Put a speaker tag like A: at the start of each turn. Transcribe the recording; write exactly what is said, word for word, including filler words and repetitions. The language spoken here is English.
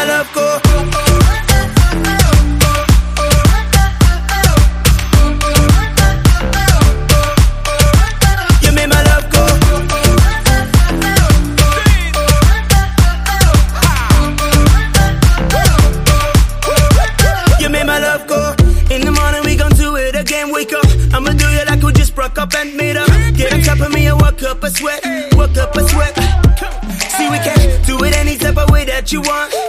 A: love go. You made my love go. You made my love go. In the morning we gon' do it again. Wake up, I'ma do you like we just broke up and made up. Get on top of me and work up a sweat, work up a sweat. See, we can do it any type of way that you want.